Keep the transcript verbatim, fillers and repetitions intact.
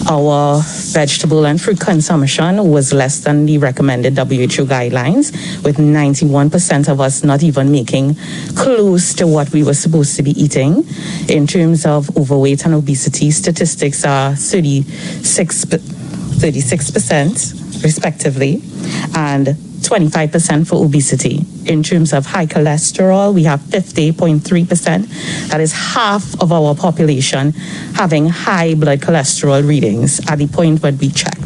our vegetable and fruit consumption was less than the recommended W H O guidelines, with ninety-one percent of us not even making close to what we were supposed to be eating. In terms of overweight and obesity, statistics are thirty-six percent respectively, and twenty-five percent for obesity. In terms of high cholesterol, we have fifty point three percent. That is half of our population having high blood cholesterol readings at the point when we check.